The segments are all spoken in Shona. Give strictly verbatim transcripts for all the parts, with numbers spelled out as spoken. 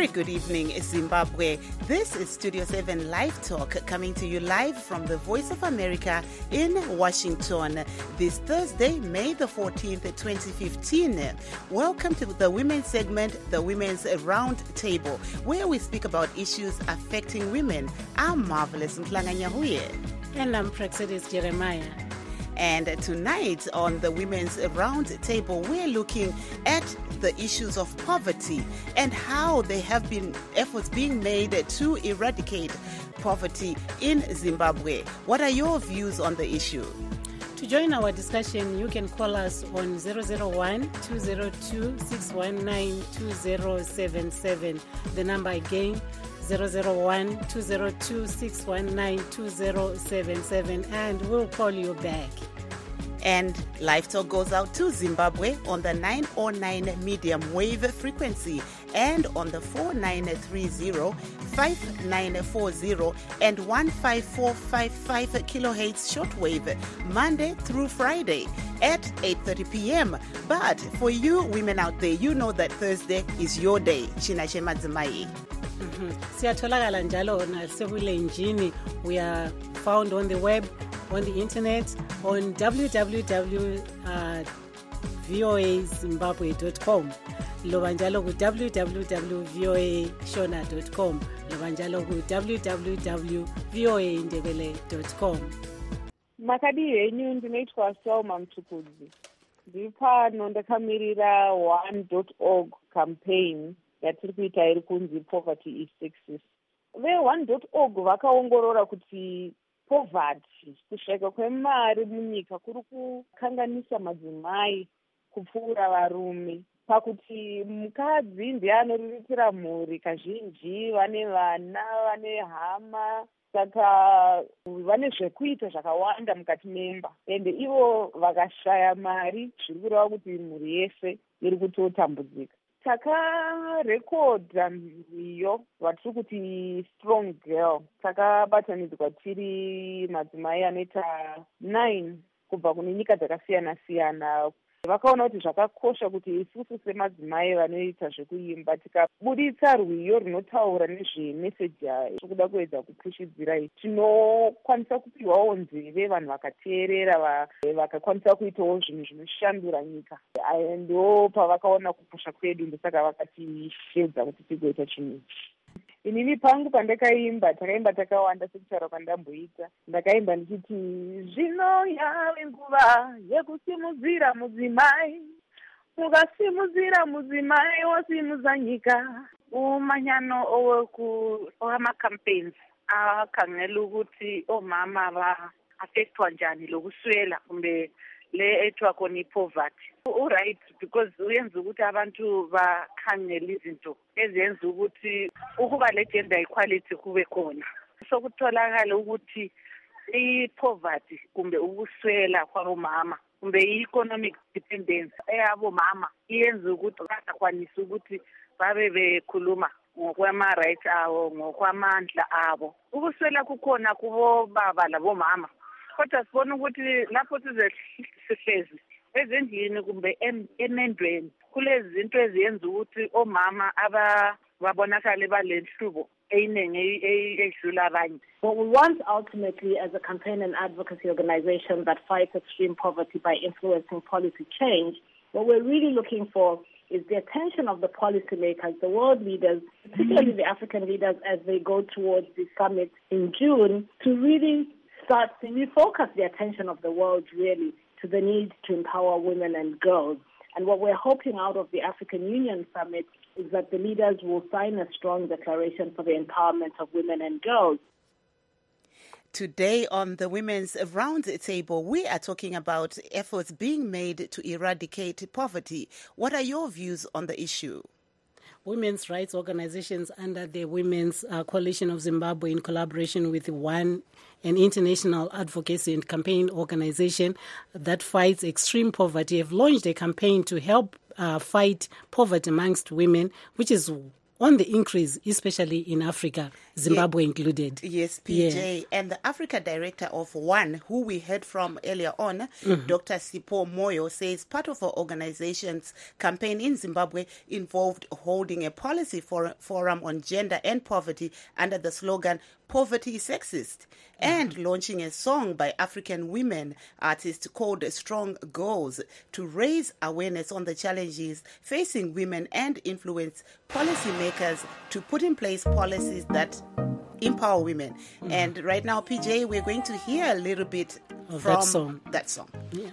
very good evening, Zimbabwe. This is Studio seven Live Talk, coming to you live from the Voice of America in Washington this Thursday, May the fourteenth, twenty fifteen. Welcome to the women's segment, the Women's Round Table, where we speak about issues affecting women. I'm Marvelous Mklanganyahuye. And I'm Praxedis Jeremiah. And tonight on the Women's Round Table, we're looking at the issues of poverty and how there have been efforts being made to eradicate poverty in Zimbabwe. What are your views on the issue? To join our discussion, you can call us on zero zero one, two zero two, six one nine, two zero seven seven. The number again, zero zero one, two zero two, six one nine, two zero seven seven, and we'll call you back. And Live Talk goes out to Zimbabwe on the nine oh nine medium wave frequency and on the four nine three zero, five nine four zero and one five four five five kilohertz shortwave, Monday through Friday at eight thirty p.m. But for you women out there, you know that Thursday is your day. Chinashe Madzimai. Siyatholakala njalo nasebulenjini. We are found on the web, on the internet, on w w w dot voa zimbabwe dot com, loba njalo ku w w w dot voa shona dot com, loba njalo ku w w w dot voa ndebele dot com. Makadi yenyu ndinoitwa Selma Mtukudzi. Ndiri pano ndakamirira one dot org campaign yatiri kuita iri kunzi Poverty is Sexist. Ve one dot org vakaongorora kuti poverty, kushayika kwemari munyika, kuri kukanganisa madzimai kupfuura varume, pakuti mukadzi ndiye anoriritira mhuri, kazhinji vane vana, vane hama, saka vane zvekuita zvakawanda mukati memba, ende ivo vakashaya mari zviri kureva kuti mhuri yese iri kutotambudzika. Takarekodha iyo vatiri kuti strong girl, takabatanidzwa tiri madzimai anoita nine kubva kune nyika dzakasiyana siyana. Vakaona kuti zvakakosha kuti isusu semadzimai vanoita zvekuimba tikabuditsa rwiyo runotaura nezvemeseji yayo tokuda kuedza kupushidzira, tinokwanisa kupiwawo nzeve vanhu vakateerera, vakakwanisa kuitawo zvinhu zvinoshandura nyika. Ndo pavakaona kukosha kwedu, ndosaka vakatishedza kuti tigoita chinhu. Inini pangu pandakaimba, takaimba takawanda sekutaura kwandamboita. Ndakaimba ndichiti zvino yave nguva yekusimudzira mudzimai, ukasimudzira mudzimai wosimudza nyika. Umanyano owamacampaigns akhangela ukuthi omama va-affectwa njani lokuswela kumbe le ethiwa khona i-poverty. Uright, because uyenza ukuthi abantu bakhangele izinto ezenza ukuthi ukuba le-gender equality kube khona. So kutholakala ukuthi i-poverty kumbe ukuswela kwabomama kumbe i-economic dependence eyabomama iyenza ukuthi bangakwanisi ukuthi babe bekhuluma ngokwama-rights abo, ngokwamandla abo. Ukuswela kukhona kubo baba labomama, kodwa sibona ukuthi lapho sizehlezi ezindlini kumbe emendweni kulezi zinto eziyenza ukuthi omama ababonakale balenhlubo eyiningi eyidlula abanye. What we want ultimately as a campaign and advocacy organization that fights extreme poverty by influencing policy change, what we're really looking for is the attention of the policymakers, the world leaders, particularly the African leaders as they go towards the summit in June, to really start to refocus the attention of the world really to the need to empower women and girls. And what we're hoping out of the African Union Summit is that the leaders will sign a strong declaration for the empowerment of women and girls. Today on the Women's Round Table, we are talking about efforts being made to eradicate poverty. What are your views on the issue? Women's rights organizations under the Women's uh, Coalition of Zimbabwe, in collaboration with one an international advocacy and campaign organization that fights extreme poverty, have launched a campaign to help uh, fight poverty amongst women, which is on the increase, especially in Africa, Zimbabwe yeah. included. Yes, P J. Yeah. And the Africa director of ONE, who we heard from earlier on, mm-hmm. Doctor Sipho Moyo, says part of our organization's campaign in Zimbabwe involved holding a policy for, forum on gender and poverty under the slogan, "Poverty is Sexist," and mm-hmm. launching a song by African women artists called Strong Girls to raise awareness on the challenges facing women and influence policymakers to put in place policies that empower women. Mm-hmm. And right now, P J, we're going to hear a little bit of from that song. That song. Yeah.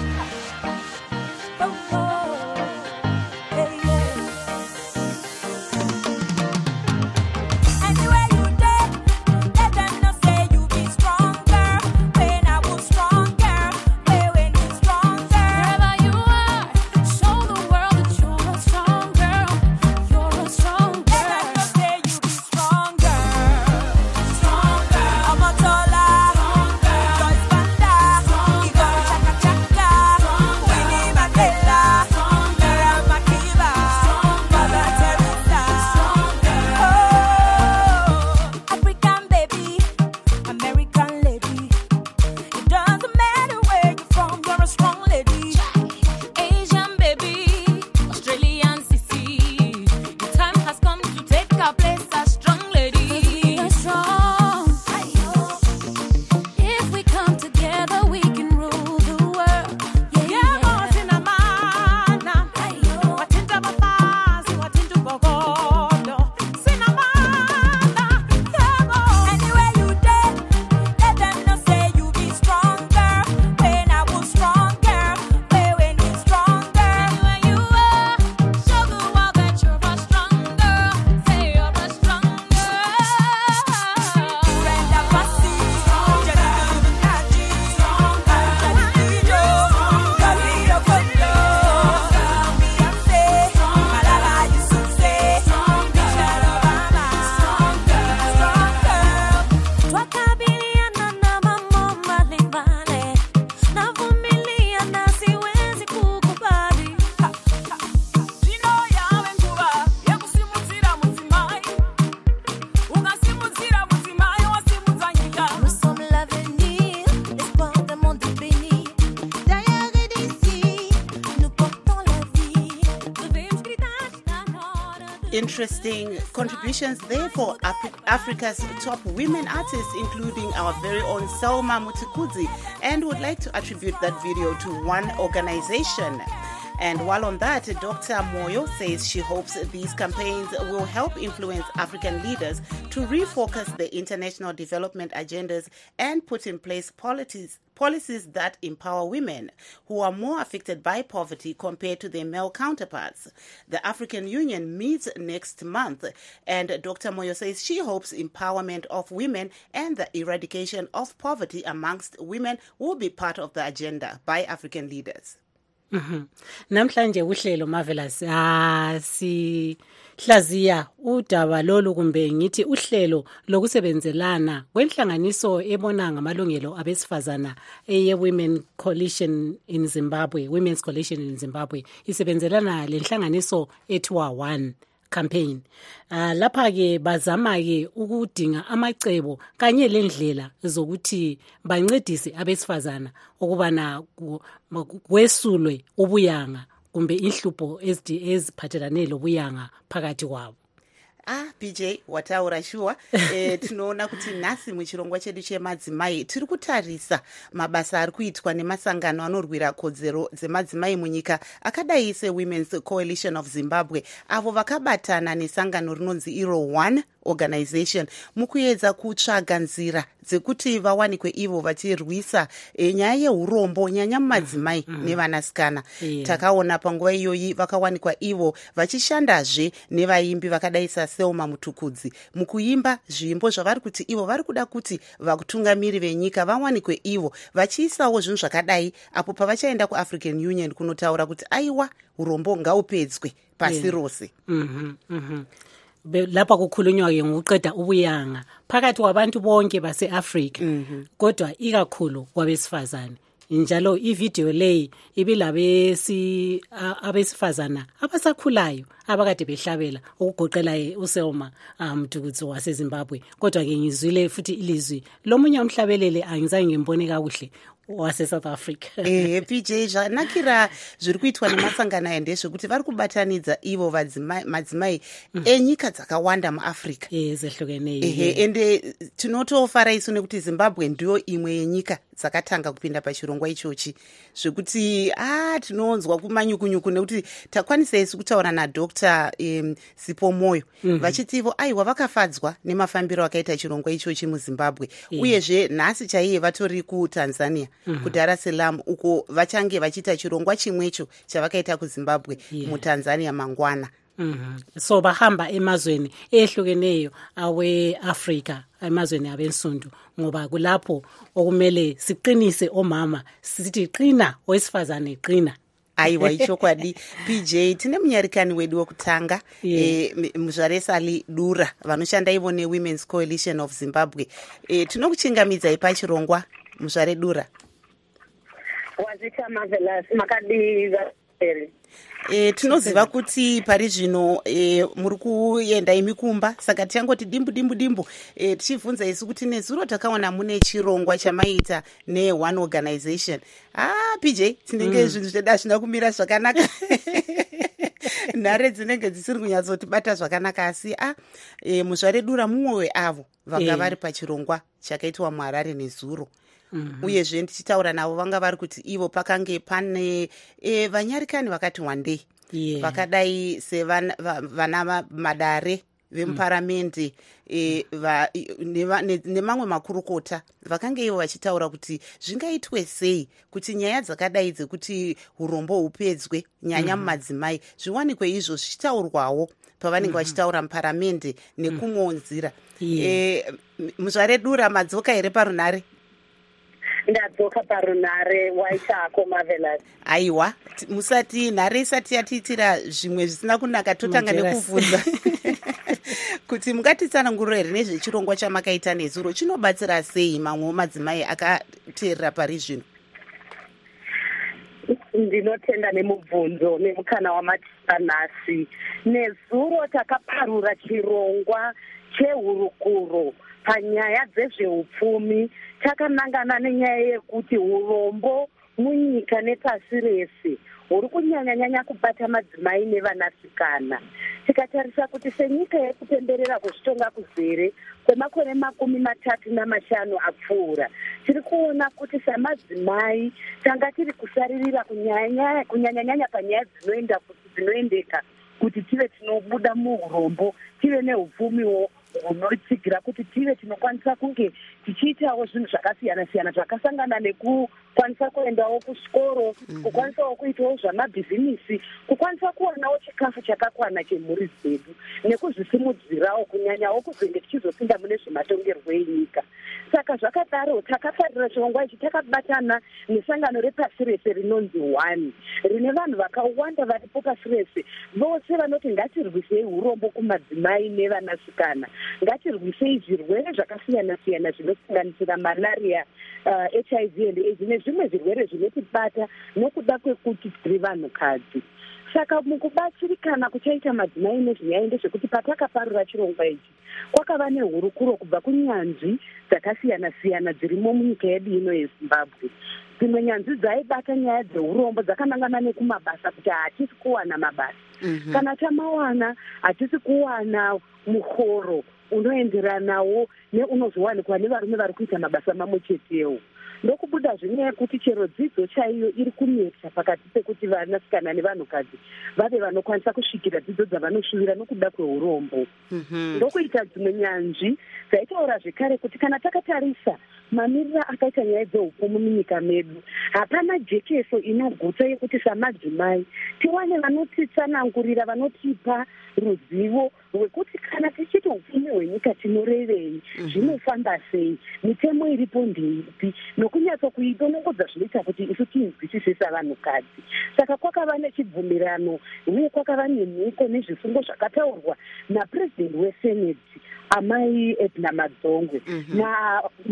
Interesting contributions there for Af- Africa's top women artists, including our very own Selma Mutikudzi, and would like to attribute that video to ONE organization. And while on that, Doctor Moyo says she hopes these campaigns will help influence African leaders to refocus the international development agendas and put in place policies policies that empower women who are more affected by poverty compared to their male counterparts. The African Union meets next month, and Doctor Moyo says she hopes empowerment of women and the eradication of poverty amongst women will be part of the agenda by African leaders. Mhm. Namhlanje uhlelo Marvelous ah si hlaziya udaba lolu kumbe ngithi uhlelo lokusebenzelana kwenhlanganiso ebona ngamalungelo abesifazana eye Women Coalition in Zimbabwe, Women's Coalition in Zimbabwe isebenzelana lenhlanganiso ethiwa ONE campaign. Uh, lapha ke bazama ke ukudinga amacebo kanye lendlela zokuthi bancedise abesifazana ukubana kwesulwe ubuyanga kumbe inhlupho eziphathelane lobuyanga phakathi kwabo. Ah, P J, wataura shuwa. E, tinoona kuti nhasi muchirongwa chedu chemadzimai tiri kutarisa mabasa ari kuitwa nemasangano anorwira kodzero dzemadzimai munyika akadai seWomen's Coalition of Zimbabwe, avo vakabatana nesangano rinonzi iro ONE organization mukuedza kutsvaga nzira dzekuti vawanikwe ivo vachirwisa e, nyaya yeurombo nyanya mumadzimai mm -hmm. nevanasikana. Yeah. Takaona panguva iyoyi vakawanikwa ivo vachishandazve nevaimbi vakadai saSelma Mutikudzi mukuimba zvimbo zvavari kuti ivo vari kuda kuti vakutungamiri venyika vawanikwe ivo vachiisawo zvinhu zvakadai apo pavachaenda kuAfrican Union kunotaura kuti aiwa urombo ngaupedzwe pasi yeah. rose. Mhm mhm lapha kukhulunywa ke ngokuqeda ubuyanga phakathi kwabantu bonke base-Africa mm -hmm. kodwa ikakhulu kwabesifazane. njalo ivideo leyi ibilabesi abesifazana abasakhulayo abakade behlabela ukugoqela uSelma Mtukudzi waseZimbabwe. Kodwa ke ngizwile futhi ilizwi lomunye umhlabelele angizange ngimbone kakuhle wase South Africa. Eh P J zvanakira zviri kuitwa nemasangano aya ndezvekuti vari kubatanidza ivo vadzimai madzimai mm. enyika dzakawanda muAfrica. Yes, ehlukeneyo. Ehe, ende tinotofara isu nekuti Zimbabwe ndiyo imwe yenyika dzakatanga kupinda pachirongwa ichochi, zvekuti ah tinonzwa kumanyukunyuku nekuti takwanisa isu kutaura naDr um, Sipo Moyo mm -hmm. vachiti ivo aiwa vakafadzwa nemafambiro akaita chirongwa ichochi muZimbabwe. Yeah. Uyezve nhasi chaiye vatori kuTanzania mm -hmm. kuDar es Salaam uko vachange vachiita chirongwa chimwecho chavakaita kuZimbabwe. Yeah. muTanzania mangwana. Mm -hmm. So bahamba emazweni ehlukeneyo awe-Africa, emazweni abensundu, ngoba kulapho okumele siqinise omama sithi qina, owesifazane qina. Aiwa ichokwadi. P J tine munyarikani wedu wokutanga. Yeah. E, Muzvaresali Dura vanoshanda ivo neWomen's Coalition of Zimbabwe. E, tinokuchingamidza pachirongwa Muzvare Dura. Wazita marvelous makadiva eri. E, tinoziva kuti pari zvino e, muri kuenda imikumba, saka tichangoti dimbu dimbu dimbu e, tichibvunza isu kuti nezuro takaona mune chirongwa chamaita neOne Organization. Ah P J tinenge mm. zvinhu zveda zvina kumira zvakanaka. Nhare dzinenge dzisiri kunyatsotibata zvakanaka, asi ah e, Muzvare Dura mumwe weavo vanga vari pachirongwa chakaitwa muHarare nezuro. Mm -hmm. Uyezve ndichitaura navo vanga vari kuti ivo pakange pane e, vanyarikani vakati wandei. Yeah. Vakadai sevana vana Madare vemuparamende mm. e, va, ne, nemamwe makurukota vakange ivo vachitaura kuti zvingaitwe sei kuti nyaya dzakadai dzekuti urombo hupedzwe nyanya mumadzimai mm -hmm. zviwanikwe izvo zvichitaurwawo pavanenge mm -hmm. vachitaura muparamende nekumwewo nzira. Yeah. E, Muzvare Dura madzoka here parunare? Ndadzoka parunare waitako marvelous. Aiwa musati nhare isati yatiitira zvimwe zvisina kunaka totanga nekuvhunza kuti mungatitsanangurira here nezvechirongwa chamakaita nezuro chinobatsira sei mamwe madzimai akateerera pari zvino? Ndinotenda nemubvunzo nemukana wamatisa nhasi. Nezuro takaparura chirongwa chehurukuro panyaya dzezveupfumi, takanangana nenyaya yekuti urombo munyika nepasi rese huri kunyanya-nyanya kubata madzimai nevanasikana. Tikatarisa kuti senyika yekupemberera kuzvitonga kuzere kwemakore makumi matatu namashanu apfuura, tiri kuona kuti samadzimai tanga tiri kusaririra kunyanya-nyanya panyaya dzinoenda dzinoendeka kuti tive tinobuda muurombo, tive neupfumiwo hunotsigira kuti tive tinokwanisa kunge tichiitawo zvinhu zvakasiyana-siyana zvakasangana nekukwanisa kuendawo kuchikoro, kukwanisawo kuitawo zvamabhizinisi, kukwanisa kuwanawo chikafu chakakwana chemhuri dzedu nekuzvisimudzirawo kunyanyawo kuzenge tichizopinda mune zvematongerwo enyika. Saka zvakadaro takafarira chirongwa ichi takabatana nesangano repasi rese rinonzi One, rine vanhu vakawanda varipo pasi rese, vose vanoti ngatirwisei urombo kumadzimai nevanasikana, ngatirwisei zvirwere zvakasiyana-siyana zvinosanganisira malaria, uh, H I V and AIDS nezvimwe zvirwere zvinotibata nokuda kwekuti tiri vanhukadzi. Saka mukubatsirikana kuchaita madzimai nezvinyaya ndezvekuti patakaparura chirongwa ichi kwakava nehurukuro kubva kunyanzvi dzakasiyana-siyana dzirimo munyika yedu ino yeZimbabwe. Dzimwe nyanzvi dzaibata nyaya dzeurombo dzakanangana nekumabasa kuti hatisi kuwana mabasa. Mm -hmm. Kana tamawana hatisi kuwana muhoro unoenderanawo neunozowanikwa nevarume vari kuita mabasa mamwe chetewo. Ndokubuda zvinyaya yekuti chero dzidzo chaiyo iri kunetsa pakati pekuti vanasikana nevanhukadzi vave vanokwanisa kusvikira dzidzo dzavanoshuvira nokuda kweurombo. Mm -hmm. Ndokuita dzimwe nyanzvi dzaitaura zvekare kuti kana takatarisa mamirira akaita nyaya dzeupfumi munyika medu, hapana jekeso inogutsa yekuti samadzimai tiwane vanotitsanangurira, vanotipa ruzivo rwekuti kana tichiti upfumi hwenyika tinorevei, zvinofamba sei, mitemo iripo ndeipi, nokunyatso kuidonongodza zvinoita kuti isu tinzwisise savanhukadzi. Saka kwakava nechibvumirano uye kwakava nemhiko nezvisungo zvakataurwa napurezidendi weseneti amai Edna Madzongwe mm -hmm. na mai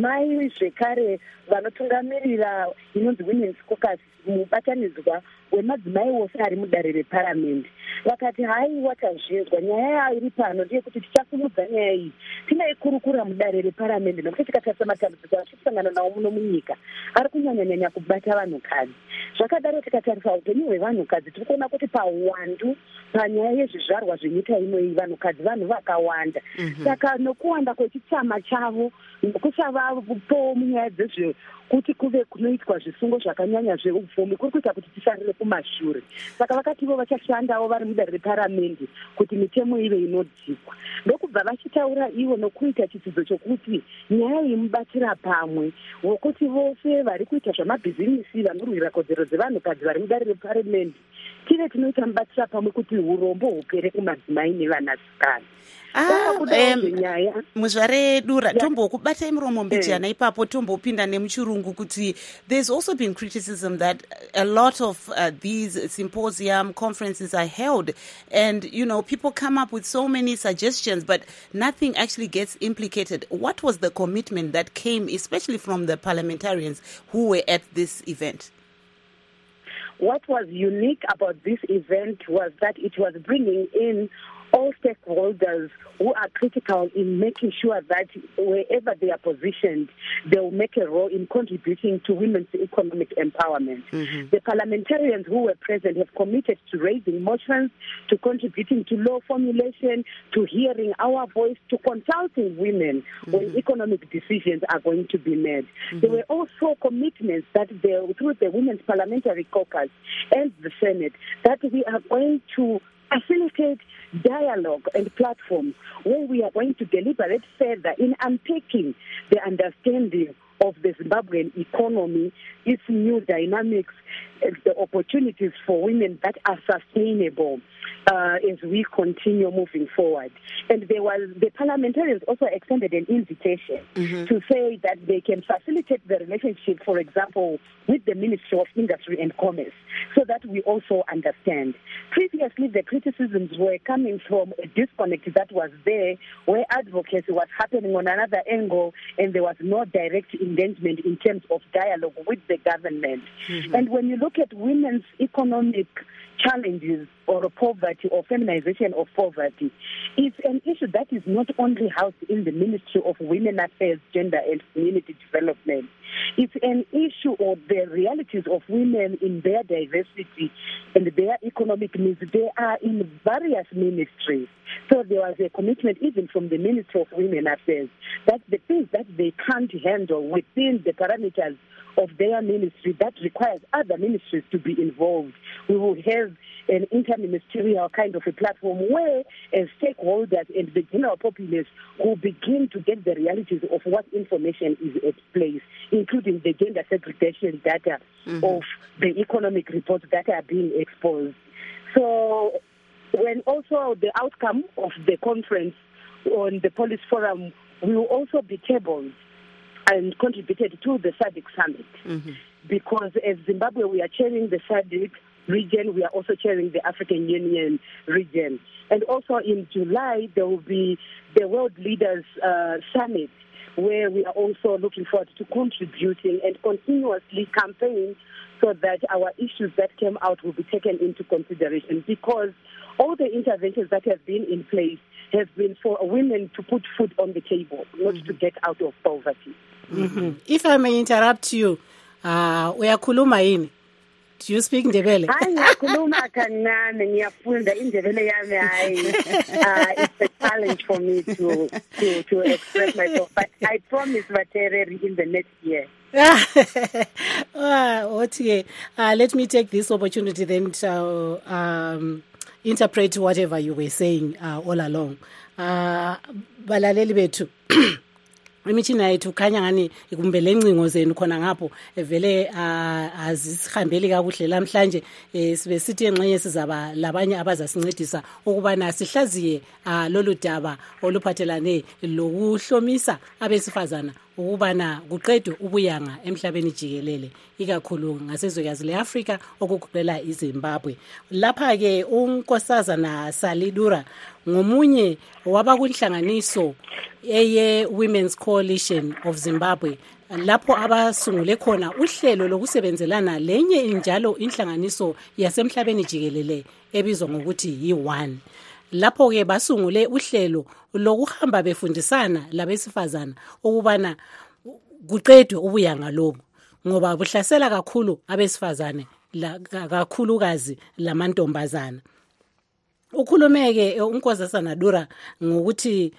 vari zvekare vanotungamirira inonzi women's caucus mubatanidzwa wemadzimai wose ari mudare reparamende vakati haiwa tazvinzwa nyaya iri pano ndeyekuti tichasimudza nyaya iyi tinaikurukura mudare reparamende nokuti tikatarisa matambudziko achikusangana nawo muno munyika ari kunyanyanyanya kubata vanhukadzi. Zvakadaro tikatarisa upenyu hwevanhukadzi tiri kuona kuti pauwandu panyaya yezvizvarwa zvenyika ino iyi vanhukadzi vanhu vakawanda. Saka nokuwanda kwechitsama chavo nokusavapo munyaya dzezve kuti kuve kunoitwa zvisungo zvakanyanya zveupfumi kuri kuita kuti tisarire kumashure. Saka vakativo vachashandawo vari mudare reparamende kuti mitemo ive inodzikwa. Ndokubva vachitaura ivo nokuita chitsidzo chokuti nyaya yemubatira pamwe wokuti vose vari kuita zvamabhizinisi vanorwira kodzero dzevanhukadzi vari mudare reparamende tive tinoita mubatira pamwe kuti urombo hupere kumadzimai nevanasikana. Ah, um, muzvare Dura tombokubatai muromo mbijana ipapo tombopinda nemuchirungu kuti there's also been criticism that a lot of uh, these symposium conferences are held and you know people come up with so many suggestions but nothing actually gets implicated. What was the commitment that came especially from the parliamentarians who were at this event? What was unique about this event was that it was bringing in all stakeholders who are critical in making sure that wherever they are positioned, they will make a role in contributing to women's economic empowerment. Mm-hmm. The parliamentarians who were present have committed to raising motions, to contributing to law formulation, to hearing our voice, to consulting women mm-hmm. when economic decisions are going to be made. Mm-hmm. There were also commitments that they, through the Women's Parliamentary Caucus and the Senate, that we are going to facilitate dialogue and platforms where we are going to deliberate further in unpacking the understanding of the Zimbabwean economy, its new dynamics, the opportunities for women that are sustainable uh, as we continue moving forward. And there was the parliamentarians also extended an invitation mm-hmm. to say that they can facilitate the relationship, for example, with the Ministry of Industry and Commerce, so that we also understand. Previously, the criticisms were coming from a disconnect that was there, where advocacy was happening on another angle, and there was no direct engagement in terms of dialogue with the government. Mm-hmm. And when you look at women's economic challenges or poverty or feminization of poverty, it's an issue that is not only housed in the Ministry of Women Affairs, Gender and Community Development. It's an issue of the realities of women in their diversity and their economic needs. They are in various ministries. So there was a commitment even from the Ministry of Women Affairs that the things that they can't handle within the parameters of their ministry, that requires other ministries to be involved. We will have an interministerial kind of a platform where as stakeholders and the general populace will begin to get the realities of what information is at place, including the gender segregation data mm-hmm. of the economic reports that are being exposed. So when also the outcome of the conference on the policy forum will also be tabled and contributed to the S A D C summit. Mm-hmm. Because as Zimbabwe, we are chairing the S A D C region, we are also chairing the African Union region. And also in July, there will be the World Leaders uh, Summit, where we are also looking forward to contributing and continuously campaign so that our issues that came out will be taken into consideration, because all the interventions that have been in place have been for women to put food on the table, not mm-hmm. to get out of poverty. Mm-hmm. If I may interrupt you, uh, uyakhuluma yini? Do you speak Ndebele? Hayi ngiyakhuluma kancane, ngiyafunda indebele yami hayi. Uh, it's a challenge for me to to to express myself, but I promise Vatereri in the next year. uh, okay. uh, let me take this opportunity then to um, interpret whatever you were saying uh, all along. Uh, balaleli bethu imithina yethu khanya ngani ikumbele encingo zenu khona ngapho evele azisihambeli kakuhle lamhlanje sibe sithi engxenye sizaba labanye abazasincedisa ukubana sihlaziye lolu daba oluphathelane lokuhlomisa abesifazana ukubana kuqedwe ubuyanga emhlabeni jikelele ikakhulu ngasezwekazi leAfrika okugoqela iZimbabwe. Lapha ke unkosazana Salidura ngomunye wabakunhlanganiso eye Women's Coalition of Zimbabwe lapho abasungule khona uhlelo lokusebenzelana lenye njalo inhlanganiso yasemhlabeni jikelele ebizwa ngokuthi yi-one. Lapho-ke basungule uhlelo lokuhamba befundisana labesifazana ukubana kuqedwe ubuyanga lobu, ngoba buhlasela kakhulu abesifazane la, kakhulukazi lamantombazana. Ukhulumeke uNkosazana Dura ngokuthi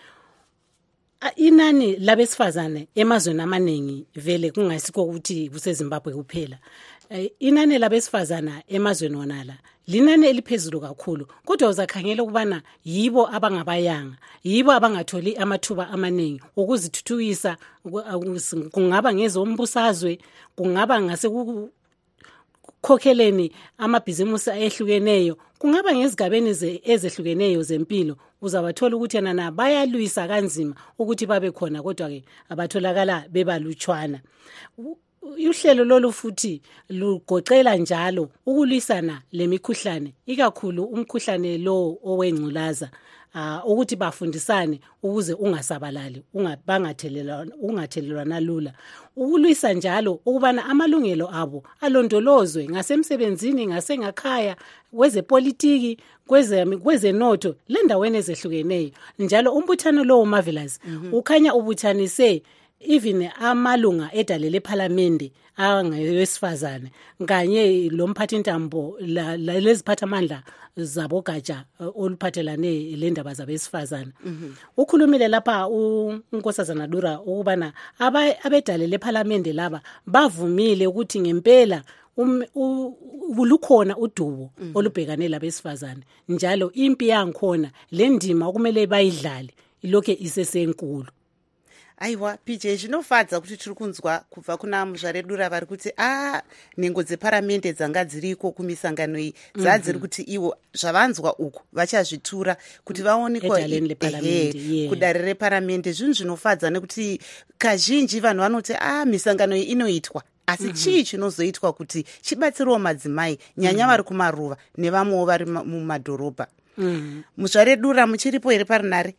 inani labesifazane emazweni amaningi vele kungasikho ukuthi kuseZimbabwe kuphela. Inani labesifazana emazweni wonala linani eliphezulu kakhulu, kodwa uzakhangela ukubana yibo abangabayanga, yibo abangatholi amathuba amaningi ukuzithuthukisa, kungaba ngezombusazwe, kungaba ngase kukhokheleni amabhizimusi ayehlukeneyo, kungaba ngezigabeni ezehlukeneyo zempilo. Uzabathola ukuthi yana bayalwisa kanzima ukuthi babe khona, kodwa ke abatholakala bebalutshwana. Uhlelo lolu futhi lugoqela njalo ukulwisana lemikhuhlane, ikakhulu umkhuhlane lo owengculaza, uh, ukuthi bafundisane ukuze ungasabalali, ungabangathelelwana ungathelelwana lula. Ukulwisa njalo ukubana amalungelo abo alondolozwe ngasemsebenzini, ngasengakhaya, kwezepolitiki, kweze kwezenotho, lendaweni ezehlukeneyo. Njalo umbuthano lo Marvelous mm-hmm. ukhanya ubuthanise even amalunga edale lePhalamende angewesifazane kanye lomphathintambo leziphathamandla zabogatsha oluphathelane lendaba zabesifazane. Mm-hmm. Ukhulumile lapha uNkosazana Dura ukubana abedale lePhalamende laba bavumile ukuthi ngempela um ulukhona udubo mm-hmm. olubhekane labesifazane, njalo impi yankhona lendima okumele bayidlale ilokhe isesenkulu. Aiwa P J, zvinofadza kuti tiri kunzwa kubva kuna Muzvare Dura vari kuti ah nhengo dzeparamende dzanga dziriko kumisangano iyi dzadziri kuti ivo zvavanzwa uku vachazvitura kuti vaonekwa kudare reparamende. Zvinhu zvinofadza nekuti kazhinji vanhu vanoti ah misangano iyi inoitwa, asi mm-hmm. chii chinozoitwa kuti chibatsirewo madzimai nyanya vari mm-hmm. kumaruva nevamwewo vari mumadhorobha. mm-hmm. Muzvare Dura muchiripo here parinare?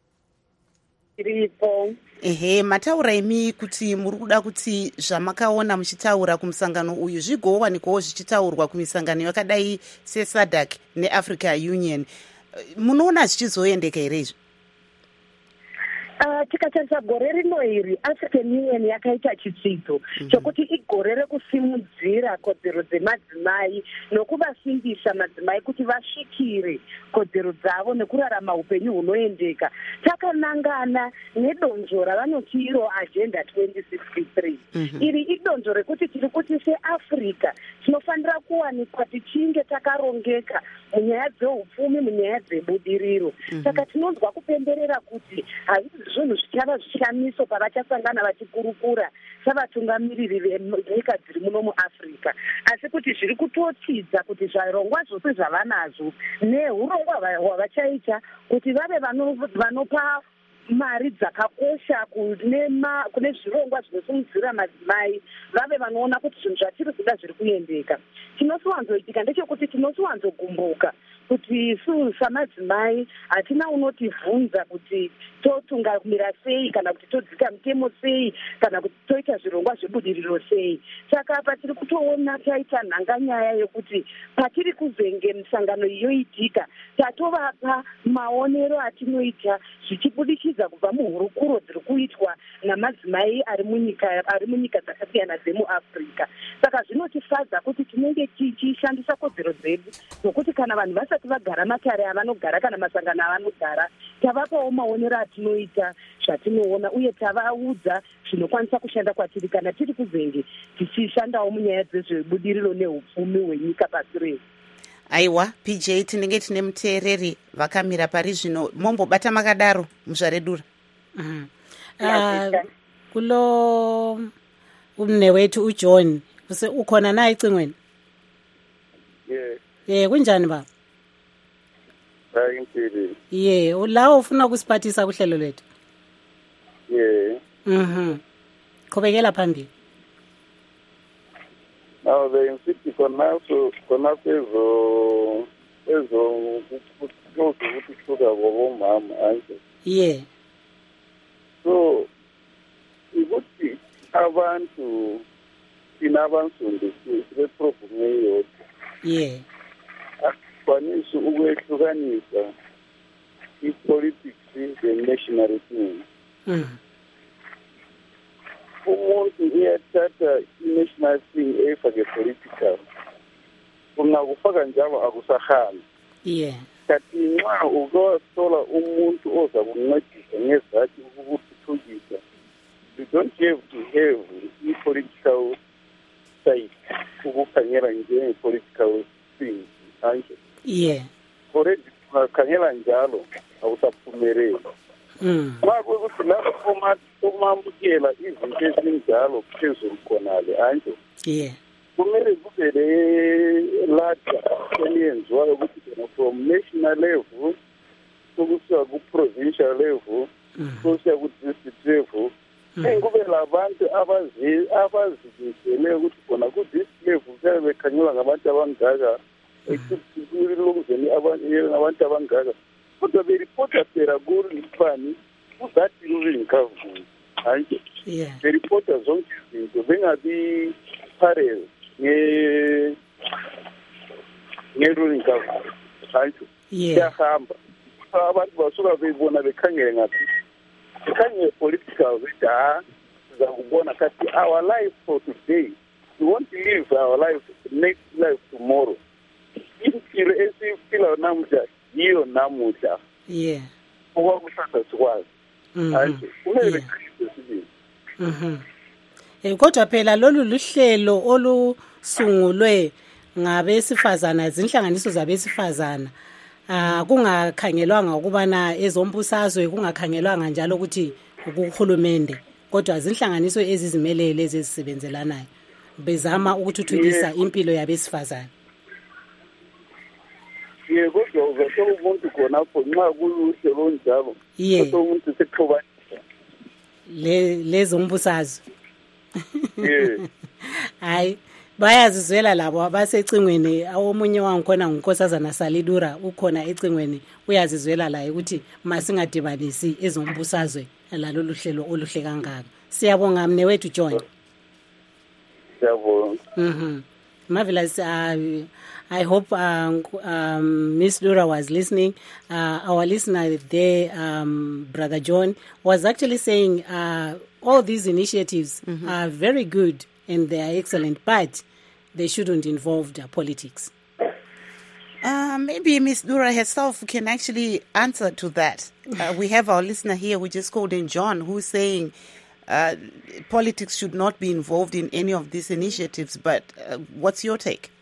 Iripo. Ehe, mataura imi kuti muri kuda kuti zvamakaona muchitaura kumusangano uyu zvigowanikwawo zvichitaurwa kumisangano yakadai seSADC neAfrica Union. Munoona zvichizoendeka here izvi? Uh, tikatarisa gore rino iri African Union yakaita chitsidzo mm-hmm. chokuti igore rekusimudzira kodzero dzemadzimai nokuvasimbisa madzimai kuti vasvikire kodzero dzavo nekurarama upenyu hunoendeka. Takanangana nedonzvo ravanoti iro Agenda twenty sixty-three. Mm-hmm. Iri idonzvo rekuti tiri kuti seAfrica tinofanira kuwanikwa tichinge takarongeka munyaya dzeupfumi, munyaya dzebudiriro. Mm-hmm. Saka tinonzwa kupemberera kuti zvinhu zvichava zvishamiso pavachasangana vachikurukura savatungamiriri venyika dziri muno muAfrica, asi kuti zviri kutotidza kuti zvarongwa zvose zvavanazvo neurongwa hwavachaita kuti vave vanopa mari dzakakosha kune zvirongwa zvinosimudzira madzimai, vave vanoona kuti zvinhu zvatiri kuda zviri kuendeka. Chinosiwanzoitika ndechekuti tinosiwanzogumbuka kuti isusu samadzimai hatina unotivhunza kuti totungamira sei kana kuti todzika mitemo sei kana kuti toita zvirongwa zvebudiriro sei. Saka apa tiri kutoona taita nhanganyaya yekuti patiri kuzenge misangano iyoitika tatovapa maonero atinoita zvichibudikidza kubva muhurukuro dziri kuitwa namadzimai ari munyika ari munyika dzakasiyana dzemuAfrica. Saka zvinotifadza kuti tinenge tichishandisa kodzero dzedu nokuti kana vanhu vasati vagara matare avanogara kana masangano avanogara tavapawo maonero atinoita zvatinoona uye tavaudza zvinokwanisa kushanda kwatiri kana tiri kuzenge tichishandawo munyaya dzezvebudiriro neupfumi hwenyika pasi rese. Aiwa P J, tinenge tine muteereri vakamira pari zvino, mombobata makadaro Muzvare Dura? mm. uh, kulo umne wethu uJohn ukhona naye icingweni? Yeah. Yeah, kunjani baba? Hayi impilo. Yeah, ulawo ufuna ukusiphathisa kuhlelo lethu? Yeah. Mhm. Qhubekela phambili. Now the insist khona so khona pezo pezo ukuthi ukuthi ngobomama anje. Yeah. So ukuthi abantu sinabansundu beproblem eyodwa. Yeah. Akwanisi ukwehlukanisa i-politics ne-national thing. Mm. Umuntu uyathatha i-national thing eyifake political. Ungakufaka njalo akusahambi. Yeah. Kathi nxa ukwasola umuntu oza kuncedisa ngezakhi ukuthuthukisa, you don't have to have i-political side ukukhangela njenge-political thing. Anje. Yeah. Already ungakhangela njalo awusaphumeleli. Mm. Uma kuthi lapho umamukela izinto ezinjalo phezulu khonale anje. Yeah. Kumele kube le ladder eliyenziwayo ukuthi from national level sokusuka ku-provincial level sokusuka ku-district level kube labantu abazimisele ukuthi khona ku-this level kuyabe bekhangelwa ngabantu abangaka ekulunguzeni abantu abangaka kodwa beripota phela kulifani ku-that ruling government hanje beripota zonke izinto bengabi parallel nge nge-ruling government hanje kuyahamba abantu basuka beyibona bekhangele ngaphi bekhangele political bethi ha siza kubona kathi our life for today we want to live our life next life tomorrow impilo esiyiphila namuhla yiyo namuhla yeah okwakusasa sikwazi hanje kumele bekhangele sibili mhm Eh kodwa phela lolu luhlelo olusungulwe ngabesifazana zinhlanganiso zabesifazana ah kungakhangelwanga ukubana ezombusazwe kungakhangelwanga njalo ukuthi ukuhulumende kodwa zinhlanganiso ezizimelele ezisebenzelanayo bezama ukuthuthukisa impilo yabesifazana. Yebo kodwa uzathola umuntu khonapho nxa kuluhlelo njalo kodwa umuntu sexhobanisa le lezombusazwe. Yeah. Hayi bayazizwela labo abasecingweni omunye wangikhona ngunkosazana Salidura ukhona ecingweni uyazizwela la ukuthi masingadibanisi ezombusazwe lalo luhlelo oluhle kangaka. Siyabonga mne wethu John. Siyabonga. Mhm. Marvelous. uh, I hope um, um, Miss Dura was listening. Uh, our listener there, um, Brother John, was actually saying uh, all these initiatives mm-hmm. are very good and they are excellent, but they shouldn't involve the politics. Uh, maybe Miss Dura herself can actually answer to that. Uh, we have our listener here, we just called in John, who's saying uh, politics should not be involved in any of these initiatives. But uh, what's your take?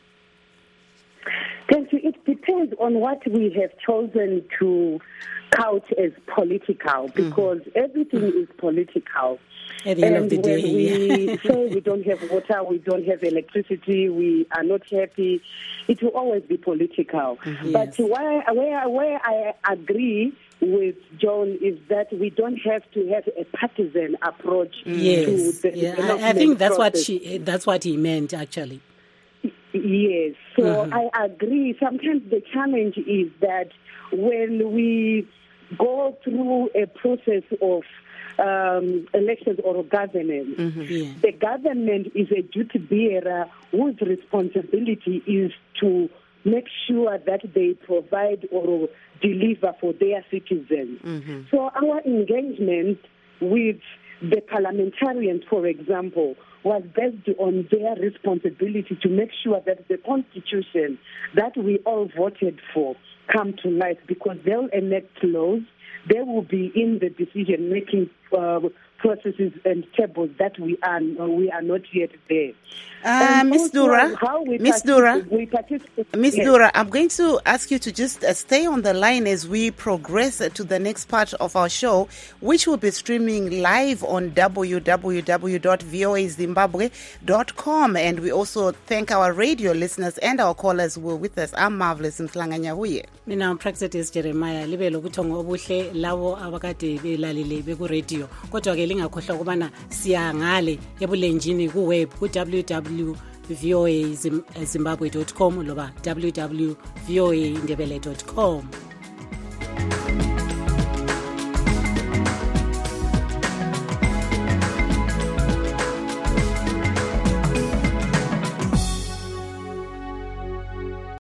Thank you. It depends on what we have chosen to couch as political, because mm-hmm. everything mm-hmm. is political. At the end and of the when day, we yeah. say we don't have water, we don't have electricity, we are not happy, it will always be political. Mm-hmm. But yes. where, where, where I agree with John is that we don't have to have a partisan approach yes. to the yeah. development I, I think that's process. what she, that's what he meant, actually. Yes, so mm-hmm. I agree. Sometimes the challenge is that when we go through a process of um, elections or governance, mm-hmm. yeah. the government is a duty bearer whose responsibility is to make sure that they provide or deliver for their citizens. Mm-hmm. So our engagement with the parliamentarians, for example, was based on their responsibility to make sure that the constitution that we all voted for come to life, because they'll enact laws, they will be in the decision-making uh, processes and tables that we are we are not yet there. Uh, Miss Dura, Miss Dura, Miss yes. Dura, I'm going to ask you to just uh, stay on the line as we progress uh, to the next part of our show, which will be streaming live on w w w dot v o a zimbabwe dot com. And we also thank our radio listeners and our callers who were with us. I'm Marvelous Mhlanganyahuye. Mina Praxetis Jeremiah libe lokuthongo obuhle lawo abakade belalile beku radio. Kodwa ke lingakhohlwa ukubana siya ngale ebulenjini ku web ku w w w dot v o a zimbabwe dot com loba w w w dot v o a ndebele dot com.